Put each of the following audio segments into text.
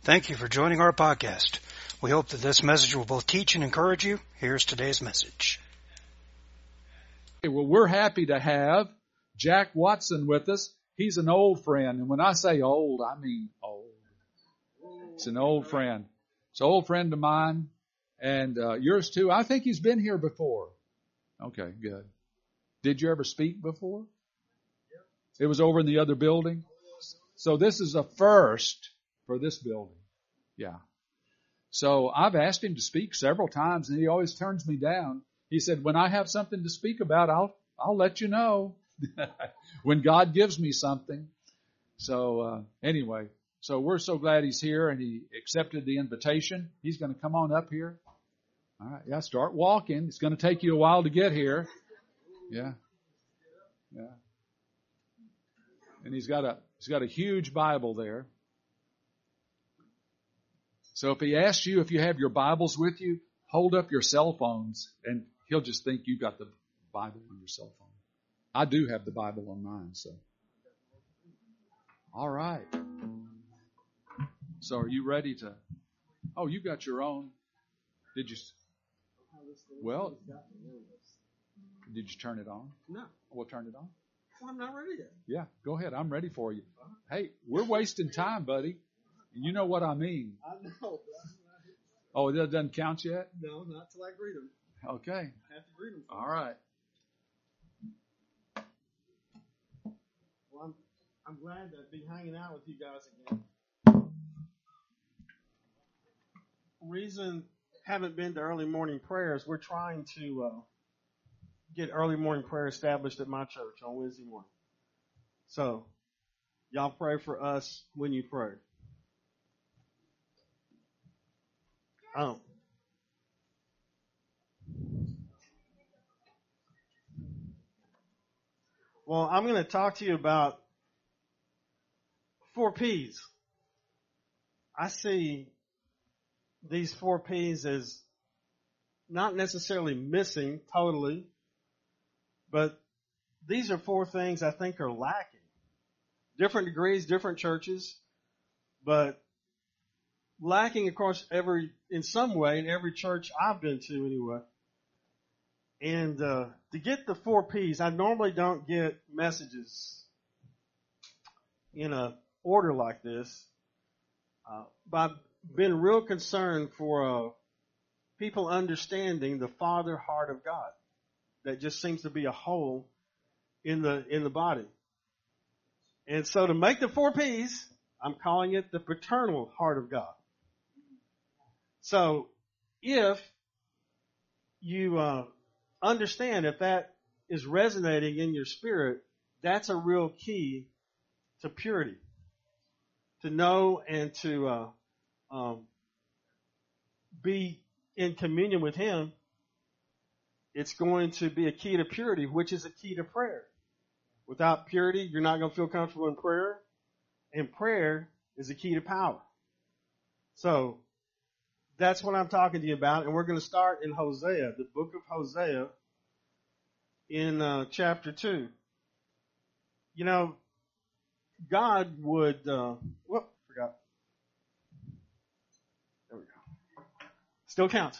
Thank you for joining our podcast. We hope that this message will both teach and encourage you. Here's today's message. Well, we're happy to have Jack Watson with us. He's an old friend, and when I say old, I mean old. It's an old friend. It's an old friend of mine, and yours too. I think he's been here before. Okay, good. Did you ever speak before? It was over in the other building? So this is a first for this building. Yeah. So I've asked him to speak several times, and he always turns me down. He said, when I have something to speak about, I'll let you know when God gives me something. So anyway, so we're so glad he's here, and he accepted the invitation. He's going to come on up here. All right. Yeah, start walking. It's going to take you a while to get here. Yeah. Yeah. And he's got a huge Bible there. So if he asks you if you have your Bibles with you, hold up your cell phones, and he'll just think you got the Bible on your cell phone. I do have the Bible on mine, so. All right. So are you ready to? Oh, you got your own. Did you? Well, did you turn it on? No. We'll turn it on. Well, I'm not ready yet. Yeah, go ahead. I'm ready for you. Hey, we're wasting time, buddy. You know what I mean. I know. Oh, that doesn't count yet? No, not till I greet them. Okay. I have to greet them. All right. Well, I'm glad to be hanging out with you guys again. Reason haven't been to early morning prayers. We're trying to get early morning prayer established at my church on Wednesday morning. So, y'all pray for us when you pray. Well, I'm going to talk to you about 4 P's. I see these 4 P's as not necessarily missing totally, but these are 4 things I think are lacking. Different degrees, different churches, but lacking, of course, in some way in every church I've been to anyway. And to get the 4 P's, I normally don't get messages in a order like this, but I've been real concerned for people understanding the Father heart of God. That just seems to be a hole in the body. And so to make the 4 P's, I'm calling it the paternal heart of God. So if you understand if that is resonating in your spirit, that's a real key to purity. To know and to be in communion with Him, it's going to be a key to purity, which is a key to prayer. Without purity, you're not going to feel comfortable in prayer, and prayer is a key to power. So that's what I'm talking to you about, and we're going to start in Hosea, the book of Hosea, in chapter 2. You know, God would, forgot. There we go. Still counts.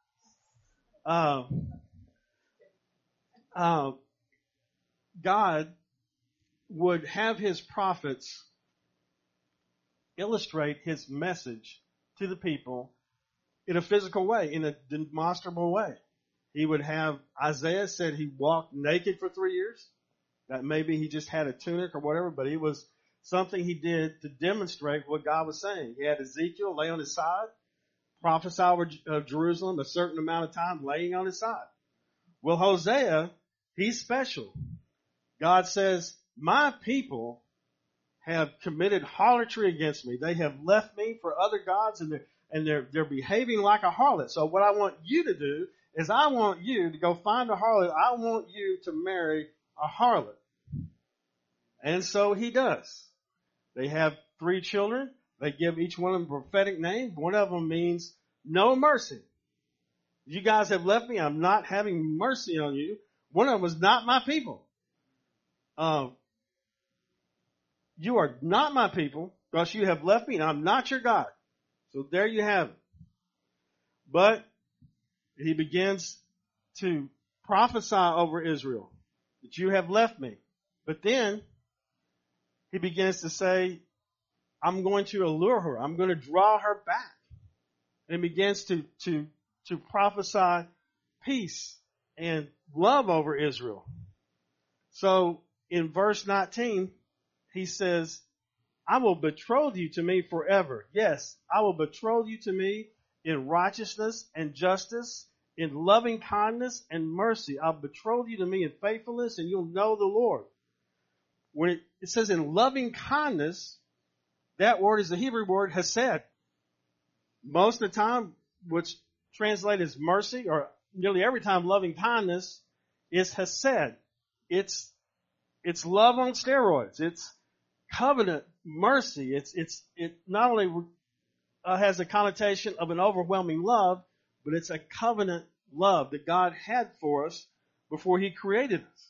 God would have His prophets illustrate His message to the people in a physical way, in a demonstrable way. He would have, Isaiah said he walked naked for 3 years. That maybe he just had a tunic or whatever, but it was something he did to demonstrate what God was saying. He had Ezekiel lay on his side, prophesy over Jerusalem a certain amount of time laying on his side. Well, Hosea, he's special. God says, my people have committed harlotry against me. They have left me for other gods, and they're behaving like a harlot. So what I want you to do is I want you to go find a harlot. I want you to marry a harlot. And so he does. They have 3 children. They give each one of them a prophetic name. One of them means no mercy. You guys have left me. I'm not having mercy on you. One of them was not my people. You are not my people because you have left me and I'm not your God. So there you have it. But he begins to prophesy over Israel that you have left me. But then he begins to say, I'm going to allure her. I'm going to draw her back. And he begins to prophesy peace and love over Israel. So in verse 19, he says, I will betroth you to me forever. Yes, I will betroth you to me in righteousness and justice, in loving kindness and mercy. I'll betroth you to me in faithfulness, and you'll know the Lord. When it says in loving kindness, that word is the Hebrew word hesed. Most of the time, which translated as mercy, or nearly every time loving kindness is hesed. It's love on steroids. It's covenant mercy. It not only has a connotation of an overwhelming love, but it's a covenant love that God had for us before He created us.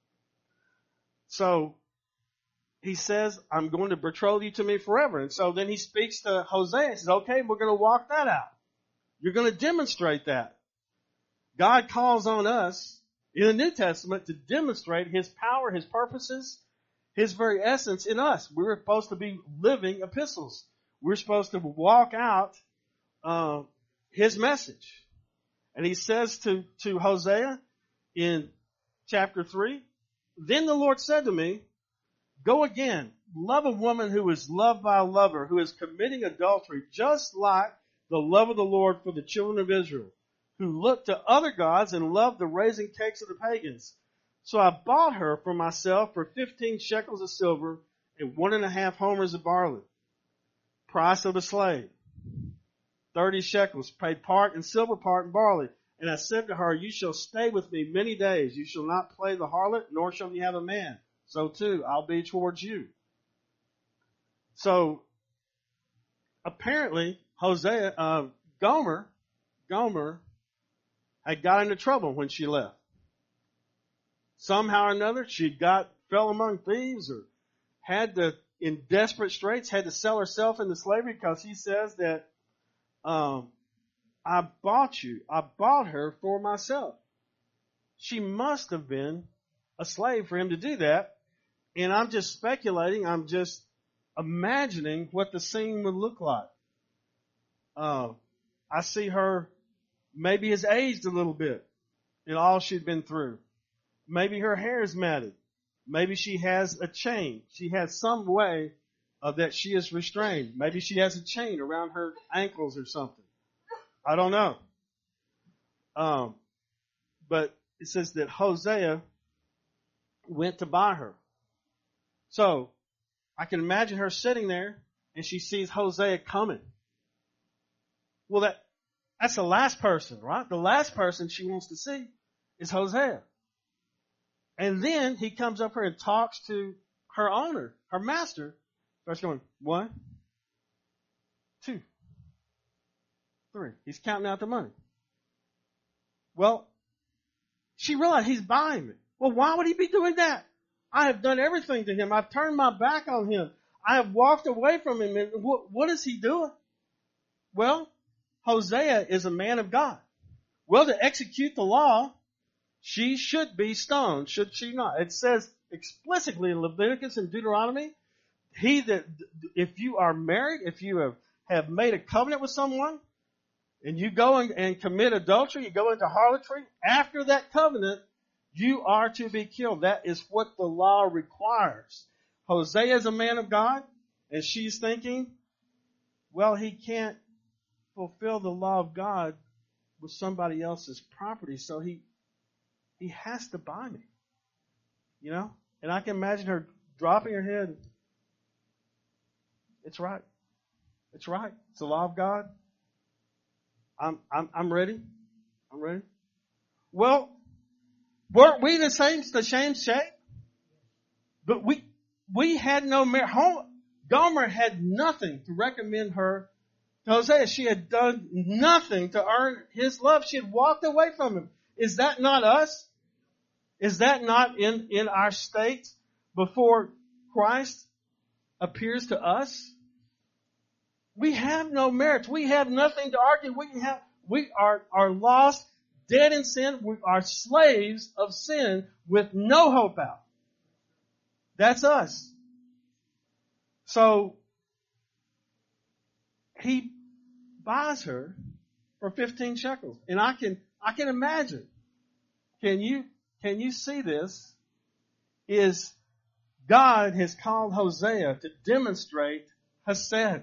So He says, I'm going to betroth you to me forever. And so then He speaks to Hosea and says, okay, we're going to walk that out. You're going to demonstrate that. God calls on us in the New Testament to demonstrate His power, His purposes, His very essence in us. We're supposed to be living epistles. We're supposed to walk out His message. And He says to Hosea in chapter 3, then the Lord said to me, go again, love a woman who is loved by a lover, who is committing adultery, just like the love of the Lord for the children of Israel, who looked to other gods and loved the raisin cakes of the pagans. So I bought her for myself for 15 shekels of silver and 1.5 homers of barley. Price of a slave. 30 shekels, paid part in silver, part in barley. And I said to her, you shall stay with me many days. You shall not play the harlot, nor shall you have a man. So too, I'll be towards you. So, apparently, Gomer had got into trouble when she left. Somehow or another, fell among thieves, or in desperate straits, had to sell herself into slavery, because he says that, I bought her for myself. She must have been a slave for him to do that. And I'm just speculating, I'm just imagining what the scene would look like. I see her maybe has aged a little bit in all she'd been through. Maybe her hair is matted. Maybe she has a chain. She has some way that she is restrained. Maybe she has a chain around her ankles or something. I don't know. But it says that Hosea went to buy her. So I can imagine her sitting there and she sees Hosea coming. Well, that's the last person, right? The last person she wants to see is Hosea. And then he comes up here and talks to her owner, her master. Starts going, 1, 2, 3. He's counting out the money. Well, she realized he's buying me. Well, why would he be doing that? I have done everything to him. I've turned my back on him. I have walked away from him. And what is he doing? Well, Hosea is a man of God. Well, to execute the law, she should be stoned, should she not? It says explicitly in Leviticus and Deuteronomy, if you are married, if you have made a covenant with someone, and you go and commit adultery, you go into harlotry, after that covenant, you are to be killed. That is what the law requires. Hosea is a man of God, and she's thinking, well, he can't fulfill the law of God with somebody else's property, so he has to buy me. You know? And I can imagine her dropping her head. It's right. It's right. It's the law of God. I'm ready. I'm ready. Well, weren't we the same shape? But we had no merit. Gomer had nothing to recommend her to Hosea. She had done nothing to earn his love. She had walked away from him. Is that not us? Is that not in our state before Christ appears to us? We have no merits. We have nothing to argue. We are lost, dead in sin. We are slaves of sin with no hope out. That's us. So he buys her for 15 shekels. And I can imagine. Can you see this? Is God has called Hosea to demonstrate Hesed.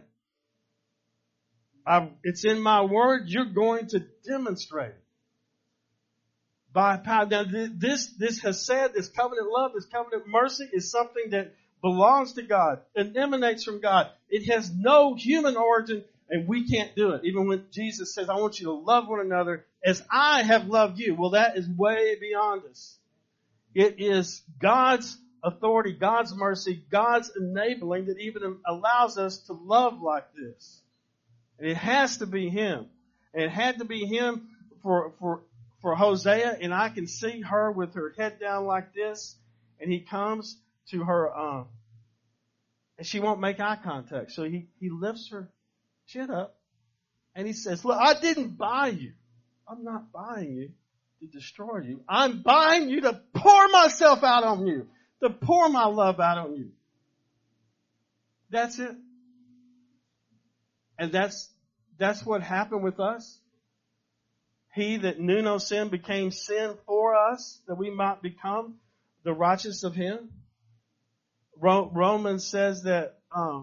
It's in my word. You're going to demonstrate it. By power. Now, this Hesed, this covenant love, this covenant mercy is something that belongs to God. It emanates from God. It has no human origin, and we can't do it. Even when Jesus says, I want you to love one another as I have loved you. Well, that is way beyond us. It is God's authority, God's mercy, God's enabling that even allows us to love like this. And it has to be Him. And it had to be Him for Hosea, and I can see her with her head down like this, and he comes to her, and she won't make eye contact. So he lifts her chin up, and he says, look, I didn't buy you. I'm not buying you to destroy you. I'm buying you to pour myself out on you, to pour my love out on you. That's it. And that's what happened with us. He that knew no sin became sin for us, that we might become the righteousness of Him. Romans says that,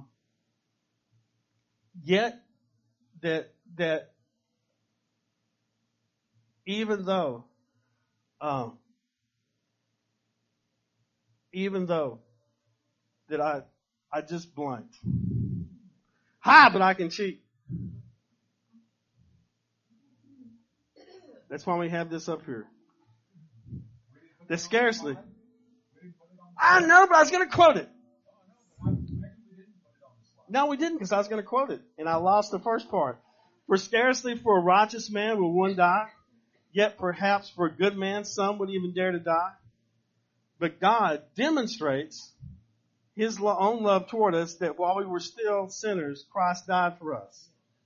yet that even though that I just blanked. But I can cheat. That's why we have this up here. That scarcely. I know, but I was going to quote it. No, we didn't, because I was going to quote it. And I lost the first part. For scarcely for a righteous man will one die, yet perhaps for a good man some would even dare to die. But God demonstrates His own love toward us, that while we were still sinners, Christ died for us.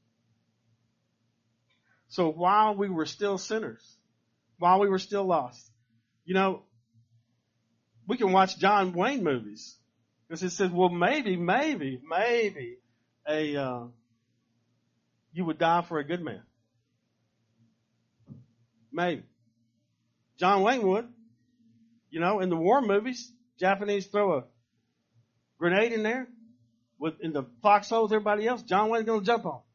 So while we were still sinners, while we were still lost, we can watch John Wayne movies. Because it says, well, maybe you would die for a good man. Maybe. John Wayne would. In the war movies, Japanese throw a grenade in there in the foxhole with everybody else. John Wayne's going to jump on.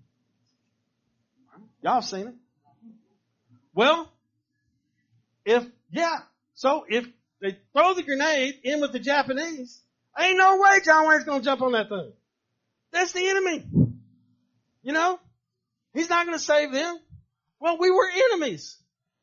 Y'all seen it. Well, if they throw the grenade in with the Japanese, ain't no way John Wayne's going to jump on that thing. That's the enemy. He's not going to save them. Well, we were enemies.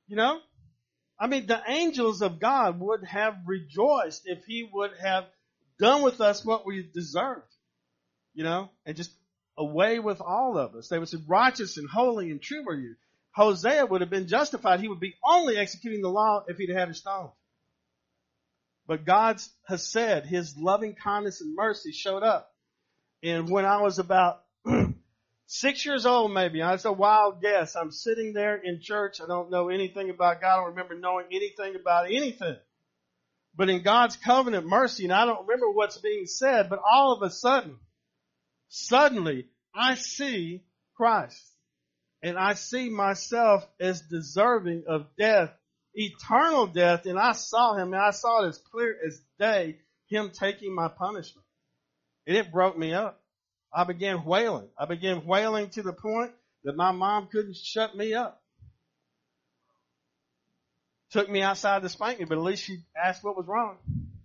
The angels of God would have rejoiced if He would have done with us what we deserved. And just away with all of us. They would say, righteous and holy and true are you. Hosea would have been justified. He would be only executing the law if he'd had a stone. But God has said His loving kindness and mercy showed up. And when I was about 6 years old, maybe, it's a wild guess, I'm sitting there in church. I don't know anything about God. I don't remember knowing anything about anything. But in God's covenant mercy, and I don't remember what's being said, but all of a sudden, suddenly, I see Christ. And I see myself as deserving of death, eternal death. And I saw Him, and I saw it as clear as day, Him taking my punishment. And it broke me up. I began wailing. I began wailing to the point that my mom couldn't shut me up. Took me outside to spank me, but at least she asked what was wrong.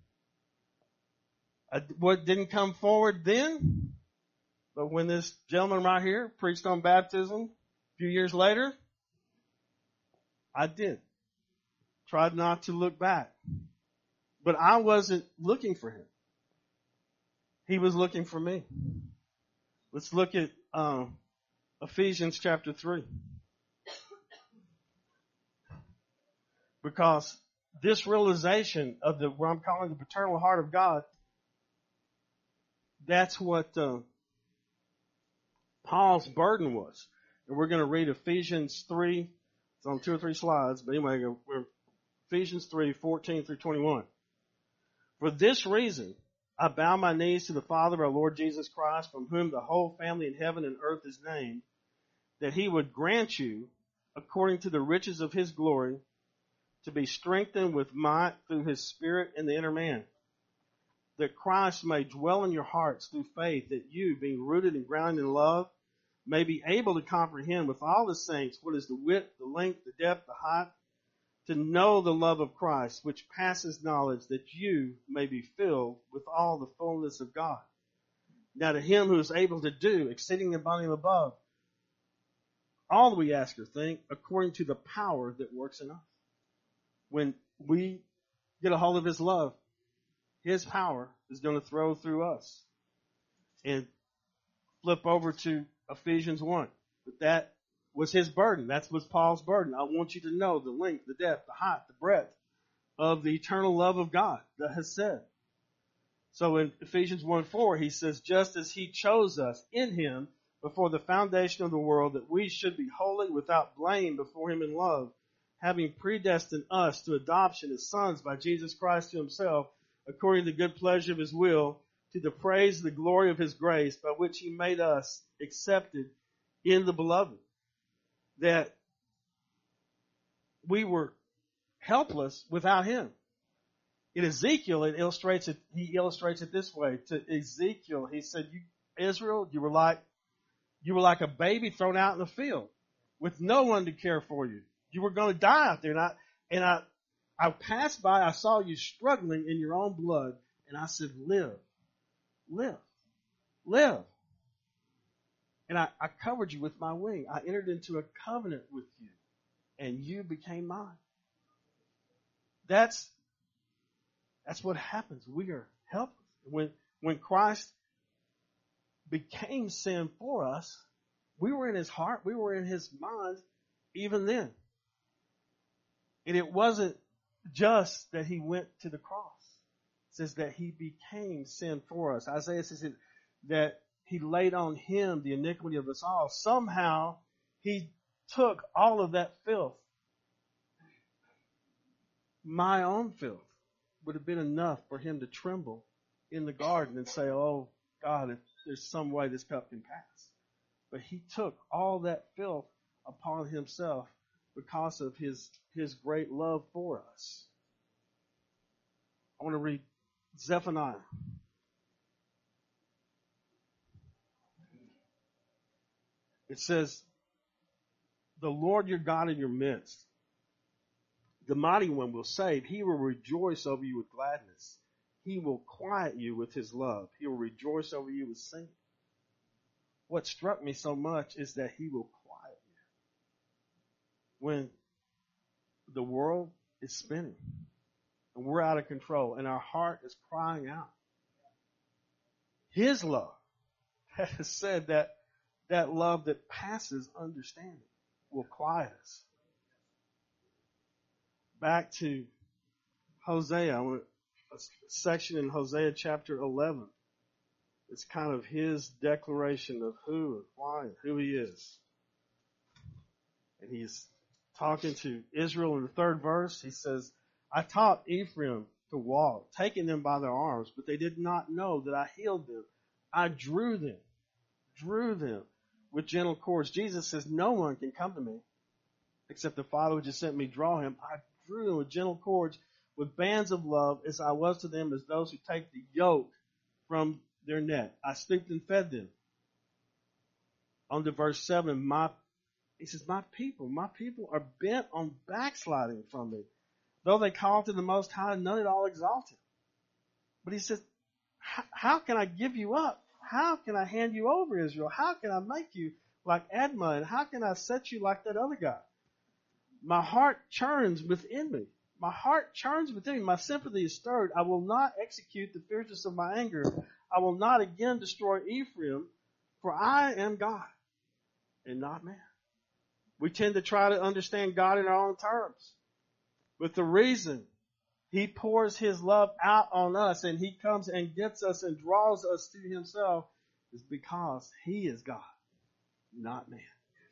What didn't come forward then? But when this gentleman right here preached on baptism a few years later, I did. Tried not to look back. But I wasn't looking for Him. He was looking for me. Let's look at Ephesians chapter 3. Because this realization of what I'm calling the paternal heart of God, that's what Paul's burden was. And we're going to read Ephesians 3. It's on 2 or 3 slides, but anyway, we're Ephesians 3, 14 through 21. For this reason, I bow my knees to the Father of our Lord Jesus Christ, from whom the whole family in heaven and earth is named, that he would grant you, according to the riches of his glory, to be strengthened with might through his Spirit in the inner man, that Christ may dwell in your hearts through faith, that you, being rooted and grounded in love, may be able to comprehend with all the saints what is the width, the length, the depth, the height, to know the love of Christ, which passes knowledge, that you may be filled with all the fullness of God. Now to him who is able to do exceeding abundantly above all that we ask or think, according to the power that works in us. When we get a hold of his love, his power is going to throw through us. And flip over to Ephesians 1. But that was his burden. That was Paul's burden. I want you to know the length, the depth, the height, the breadth of the eternal love of God that has said. So in Ephesians 1:4, he says, just as he chose us in him before the foundation of the world, that we should be holy without blame before him in love, having predestined us to adoption as sons by Jesus Christ to himself, according to the good pleasure of his will, to the praise of the glory of his grace, by which he made us accepted in the beloved. That we were helpless without him. In Ezekiel, he illustrates it this way. To Ezekiel, he said, Israel, you were like a baby thrown out in the field with no one to care for you. You were going to die out there. And I passed by, I saw you struggling in your own blood, and I said, live. And I covered you with my wing. I entered into a covenant with you, and you became mine. That's what happens. We are helpless. When Christ became sin for us, we were in his heart, we were in his mind even then. And it wasn't just that he went to the cross. It says that he became sin for us. Isaiah says that he laid on him the iniquity of us all. Somehow he took all of that filth. My own filth would have been enough for him to tremble in the garden and say, oh God, if there's some way this cup can pass. But he took all that filth upon himself because of his great love for us. I want to read Zephaniah. It says, the Lord your God in your midst, the mighty one will save. He will rejoice over you with gladness. He will quiet you with his love. He will rejoice over you with singing. What struck me so much is that he will quiet you. When the world is spinning and we're out of control and our heart is crying out, his love has said that love that passes understanding will quiet us. Back to Hosea, a section in Hosea chapter 11. It's kind of his declaration of who and why and who he is. And he's talking to Israel in the 3rd verse. He says, I taught Ephraim to walk, taking them by their arms, but they did not know that I healed them. I drew them with gentle cords. Jesus says, no one can come to me except the Father which has sent me draw him. I drew them with gentle cords, with bands of love, as I was to them, as those who take the yoke from their neck. I stooped and fed them. On to verse 7, he says, my people are bent on backsliding from me. Though they call to the Most High, none at all exalt him. But he says, how can I give you up? How can I hand you over, Israel? How can I make you like Admah? And how can I set you like that other guy? My heart churns within me. My heart churns within me. My sympathy is stirred. I will not execute the fierceness of my anger. I will not again destroy Ephraim, for I am God and not man. We tend to try to understand God in our own terms. But the reason he pours his love out on us and he comes and gets us and draws us to himself is because he is God not man.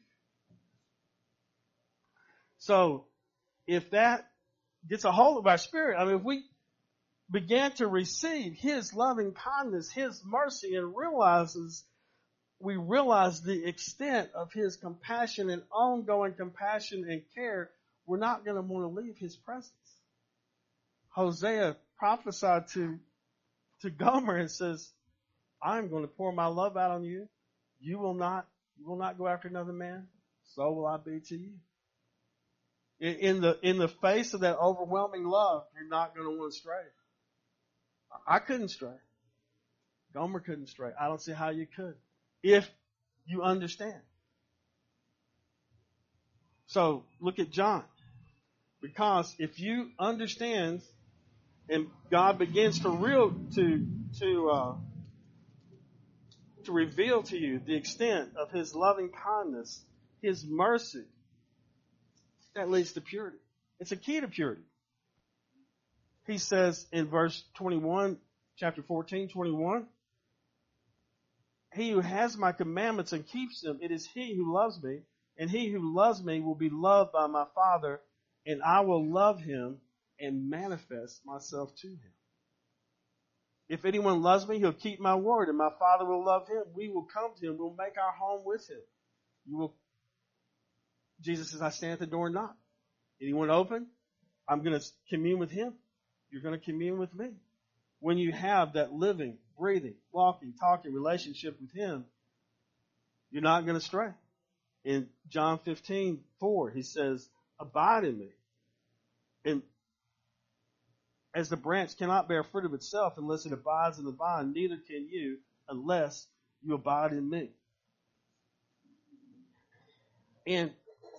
So if that gets a hold of our spirit, I mean, if we began to receive His loving kindness, His mercy, and we realize the extent of His compassion and ongoing compassion and care, we're not going to want to leave His presence. Hosea prophesied to Gomer and says, I'm going to pour my love out on you. You will not go after another man. So will I be to you. In the face of that overwhelming love, you're not going to want to stray. I couldn't stray. Gomer couldn't stray. I don't see how you could, if you understand. So look at John. Because if you understand and God begins to reveal to you the extent of His loving kindness, His mercy, that leads to purity. It's a key to purity. He says in verse 21, chapter 14, 21, He who has my commandments and keeps them, it is he who loves me, and he who loves me will be loved by my Father, and I will love him and manifest myself to him. If anyone loves me, he'll keep my word, and my Father will love him. We will come to him. We'll make our home with him. Jesus says, I stand at the door and knock. Anyone open? I'm going to commune with him. You're going to commune with me. When you have that living, breathing, walking, talking relationship with him, you're not going to stray. In John 15:4, he says, abide in me. And as the branch cannot bear fruit of itself unless it abides in the vine, neither can you unless you abide in me. And,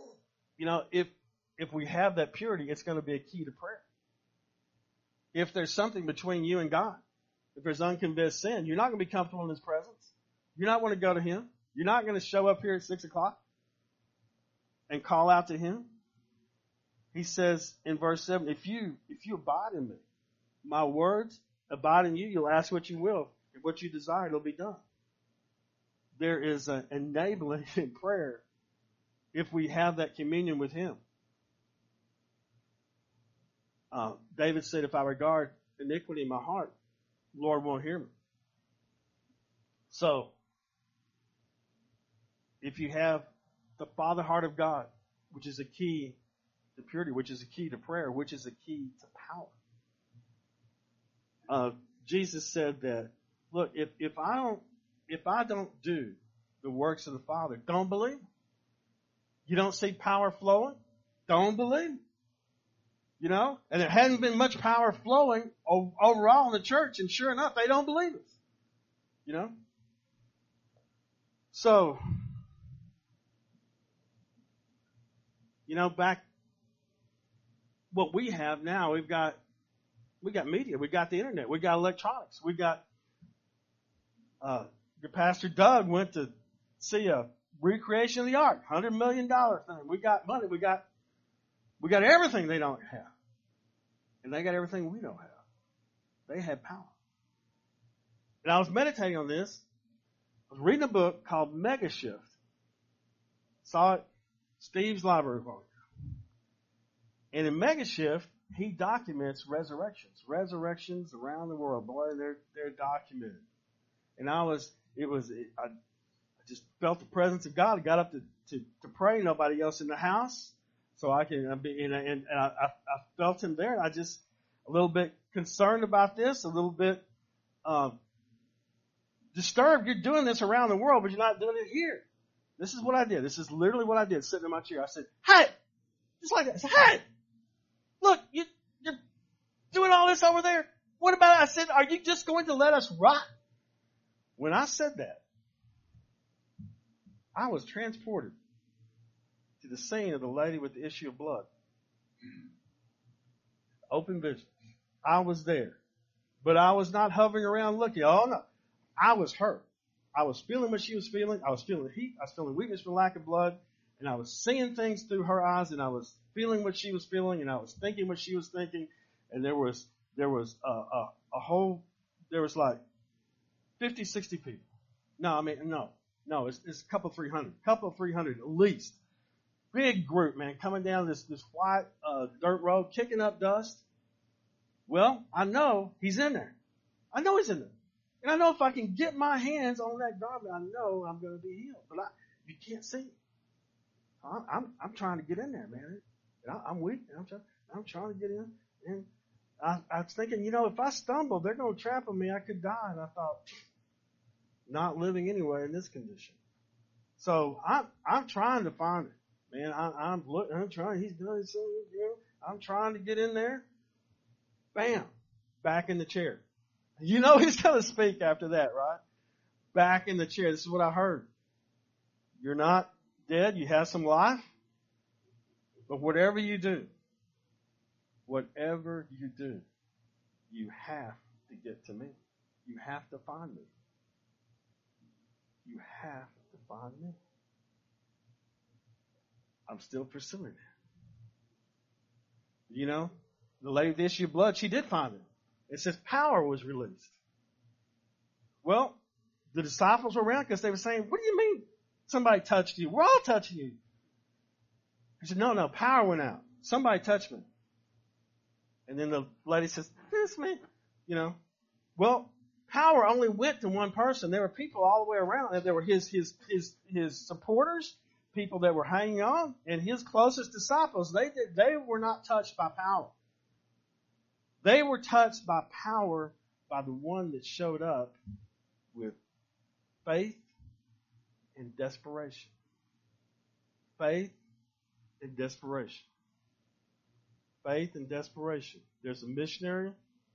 if we have that purity, it's going to be a key to prayer. If there's something between you and God, if there's unconfessed sin, you're not going to be comfortable in His presence. You're not going to go to Him. You're not going to show up here at 6 o'clock and call out to Him. He says in verse 7, if you abide in me, my words abide in you, you'll ask what you will. If what you desire, it'll be done. There is an enabling in prayer if we have that communion with Him. David said, if I regard iniquity in my heart, the Lord won't hear me. So, if you have the Father heart of God, which is a key to purity, which is a key to prayer, which is a key to power. Jesus said that, look, if I don't do the works of the Father, don't believe. You don't see power flowing, don't believe. And there hadn't been much power flowing overall in the church, and sure enough, they don't believe it. So, back what we have now, we got media, we got the internet, we got electronics, we got your Pastor Doug went to see a recreation of the ark, $100 million thing. We got money, we got everything they don't have. And they got everything we don't have. They had power. And I was meditating on this. I was reading a book called Mega Shift. Saw it, Steve's library book. And in Mega Shift, he documents resurrections. Resurrections around the world. Boy, they're documented. And I just felt the presence of God. I got up to pray. Nobody else in the house. So I felt Him there. And I just a little bit concerned about this, a little bit disturbed. You're doing this around the world, but you're not doing it here. This is what I did. This is literally what I did, sitting in my chair. I said, hey, just like that. I said, hey, look, you're doing all this over there. What about it? I said, are you just going to let us rot? When I said that, I was transported to the scene of the lady with the issue of blood. Open vision. I was there. But I was not hovering around looking. Oh, no. I was hurt. I was feeling what she was feeling. I was feeling heat. I was feeling weakness for lack of blood. And I was seeing things through her eyes, and I was feeling what she was feeling, and I was thinking what she was thinking. And there was like 50, 60 people. No. No, it's a couple 300 at least. Big group, man, coming down this white dirt road, kicking up dust. Well, I know he's in there. I know he's in there. And I know if I can get my hands on that garment, I know I'm going to be healed. But you can't see it. I'm trying to get in there, man. I'm weak. I'm trying to get in. And I was thinking, if I stumble, they're going to trample me. I could die. And I thought, not living anyway in this condition. So I'm trying to find it. Man, I'm trying. He's doing something. I'm trying to get in there. Bam, back in the chair. He's going to speak after that, right? Back in the chair. This is what I heard. You're not dead. You have some life. But whatever you do, you have to get to me. You have to find me. You have to find me. I'm still pursuing it. The lady with the issue of blood, she did find it. It says power was released. Well, the disciples were around because they were saying, what do you mean somebody touched you? We're all touching you. He said, no, power went out. Somebody touched me. And then the lady says, it's me. Well, power only went to one person. There were people all the way around. And there were his supporters, people that were hanging on, and his closest disciples. They were not touched by power. They were touched by power by the one that showed up with faith and desperation. Faith and desperation. Faith and desperation. There's a missionary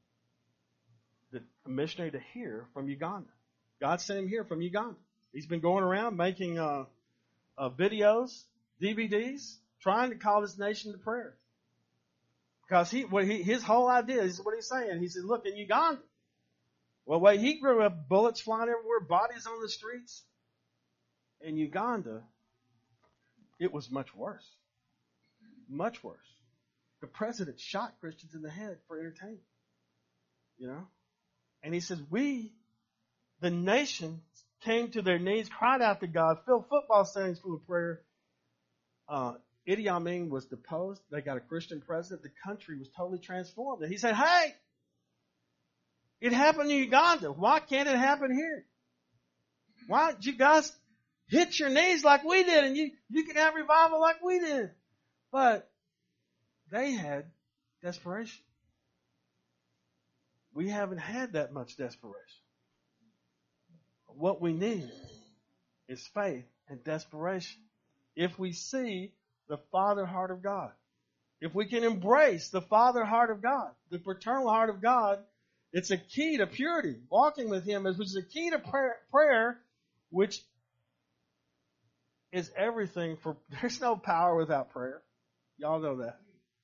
to here from Uganda. God sent him here from Uganda. He's been going around making videos, DVDs, trying to call this nation to prayer. Because his whole idea is what he's saying. He said, look, in Uganda, well, wait, he grew up, bullets flying everywhere, bodies on the streets. In Uganda, it was much worse. Much worse. The president shot Christians in the head for entertainment. And he says, the nation, came to their knees, cried out to God, filled football stadiums full of prayer. Idi Amin was deposed. They got a Christian president. The country was totally transformed. And he said, hey, it happened in Uganda. Why can't it happen here? Why don't you guys hit your knees like we did and you can have revival like we did? But they had desperation. We haven't had that much desperation. What we need is faith and desperation. If we see the Father heart of God, if we can embrace the Father heart of God, the paternal heart of God, it's a key to purity. Walking with Him is a key to prayer, which is everything for, there's no power without prayer. Y'all know that.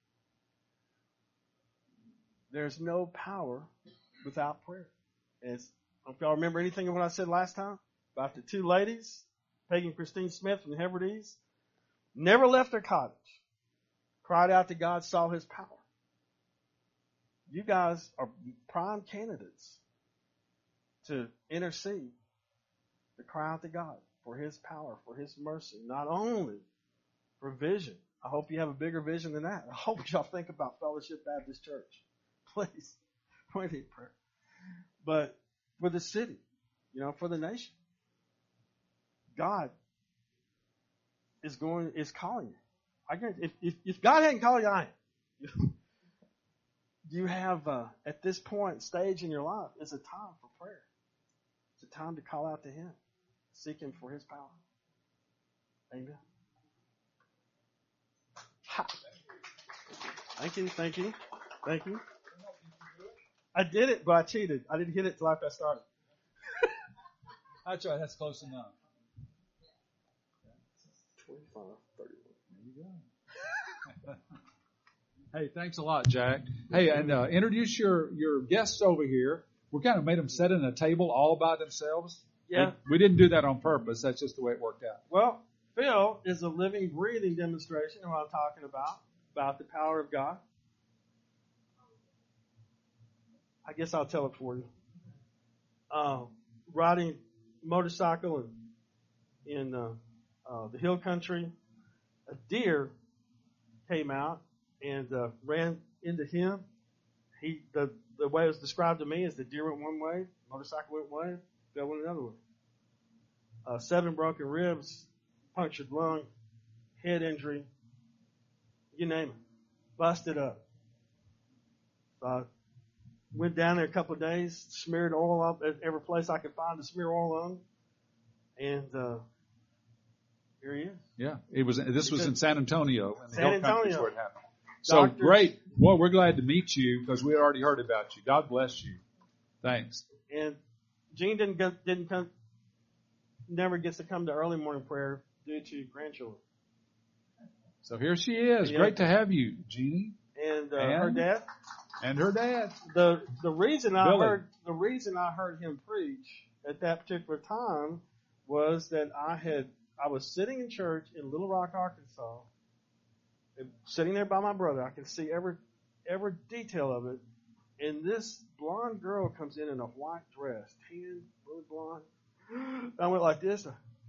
There's no power without prayer. I don't know if y'all remember anything of what I said last time about the two ladies, Peggy and Christine Smith from the Hebrides. Never left their cottage. Cried out to God, saw His power. You guys are prime candidates to intercede, to cry out to God for His power, for His mercy, not only for vision. I hope you have a bigger vision than that. I hope y'all think about Fellowship Baptist Church. Please. We need prayer. But for the city, for the nation, God is calling you. I guarantee, if God hadn't called you, I am. You have, at this stage in your life, it's a time for prayer. It's a time to call out to Him, seek Him for His power. Amen. Thank you. I did it, but I cheated. I didn't hit it till after I started. That's right. That's close enough. 25, 31. There you go. Hey, thanks a lot, Jack. Hey, and introduce your guests over here. We kind of made them sit in a table all by themselves. Yeah. We didn't do that on purpose. That's just the way it worked out. Well, Phil is a living, breathing demonstration of what I'm talking about the power of God. I guess I'll tell it for you. Riding motorcycle and in the hill country. A deer came out and ran into him. The way it was described to me is the deer went one way, motorcycle went one way, fell went another way. 7 broken ribs, punctured lung, head injury, you name it, busted up. Went down there a couple of days, smeared oil up at every place I could find to smear oil on, and here he is. Yeah, this was in San Antonio. In the San Hill Country Antonio. is where it happened. So Doctors. great. Well, we're glad to meet you because we had already heard about you. God bless you. Thanks. And Jean never gets to come to early morning prayer due to grandchildren. So here she is. Yeah. Great to have you, Jeannie. And her dad. And her dad. The reason I Billy. heard him preach at that particular time was that I was sitting in church in Little Rock, Arkansas, sitting there by my brother. I can see every detail of it. And this blonde girl comes in a white dress, tan, really blonde. I went like this.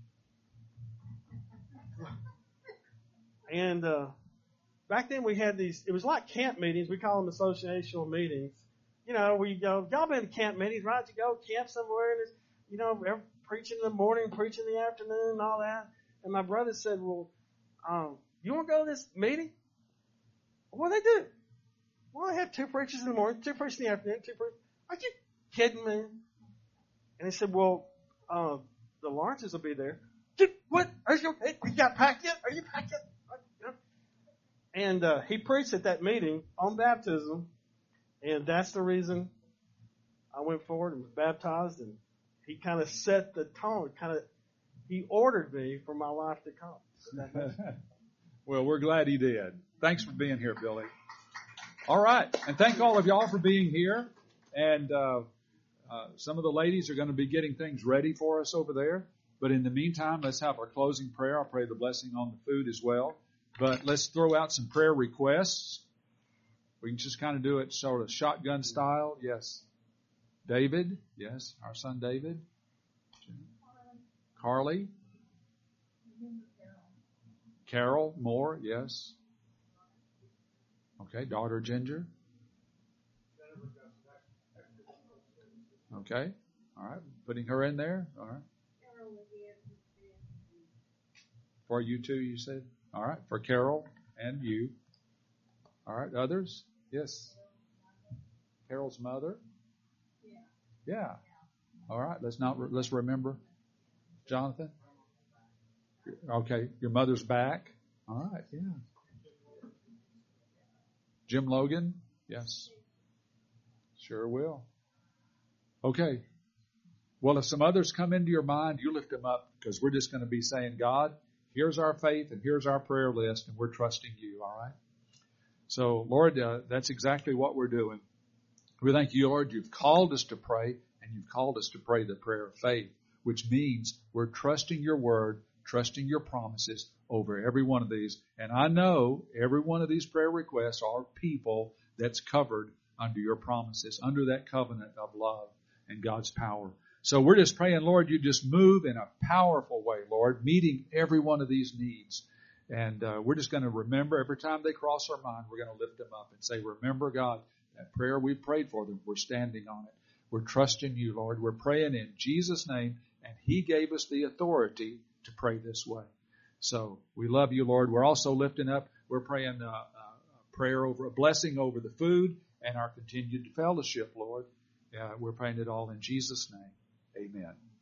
And back then we had these, it was like camp meetings. We call them associational meetings. You know, we go, y'all been to camp meetings, right? You go camp somewhere and it's, you know, preaching in the morning, preaching in the afternoon and all that. And my brother said, well, you want to go to this meeting? What do they do? Well, they have 2 preachers in the morning, 2 preachers in the afternoon, 2 preachers. Are you kidding me? And he said, well, the Lawrences will be there. What? Are you got packed yet? Are you packed yet? And he preached at that meeting on baptism, and that's the reason I went forward and was baptized. And he kind of set the tone. He ordered me for my life to come. Well, we're glad he did. Thanks for being here, Billy. All right, and thank all of y'all for being here. And some of the ladies are going to be getting things ready for us over there. But in the meantime, let's have our closing prayer. I'll pray the blessing on the food as well. But let's throw out some prayer requests. We can just kind of do it sort of shotgun style. Yes. David. Yes. Our son David. Carly. Carol Moore. Yes. Okay. Daughter Ginger. Okay. All right. Putting her in there. All right. For you too, you said? All right. For Carol and you. All right. Others? Yes. Carol's mother? Yeah. All right. Let's remember. Jonathan? Okay. Your mother's back? All right. Yeah. Jim Logan? Yes. Sure will. Okay. Well, if some others come into your mind, you lift them up because we're just going to be saying, God, here's our faith and here's our prayer list, and we're trusting you, all right? So, Lord, that's exactly what we're doing. We thank you, Lord, you've called us to pray, and you've called us to pray the prayer of faith, which means we're trusting your word, trusting your promises over every one of these. And I know every one of these prayer requests are people that's covered under your promises, under that covenant of love and God's power. So we're just praying, Lord, you just move in a powerful way, Lord, meeting every one of these needs. And we're just going to remember every time they cross our mind, we're going to lift them up and say, remember, God, that prayer we prayed for them, we're standing on it. We're trusting you, Lord. We're praying in Jesus' name, and he gave us the authority to pray this way. So we love you, Lord. We're also lifting up, we're praying a prayer over, a blessing over the food and our continued fellowship, Lord. We're praying it all in Jesus' name. Amen.